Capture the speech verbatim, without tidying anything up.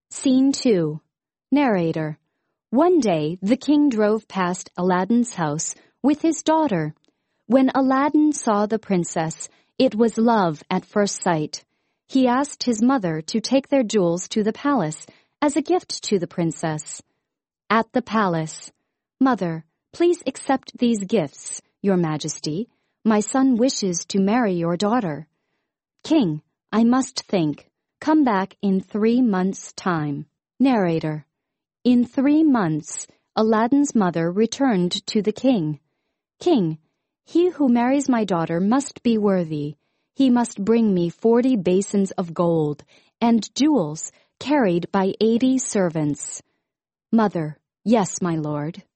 Scene two. Narrator. One day, the king drove past Aladdin's house with his daughter. When Aladdin saw the princess, it was love at first sight. He asked his mother to take their jewels to the palace as a gift to the princess. At the palace, "Mother, please accept these gifts, Your Majesty. My son wishes to marry your daughter." "King, I must think. Come back in three months' time." Narrator. In three months, Aladdin's mother returned to the king. "King, he who marries my daughter must be worthy. He must bring me forty basins of gold and jewels carried by eighty servants." Mother. "Yes, my lord."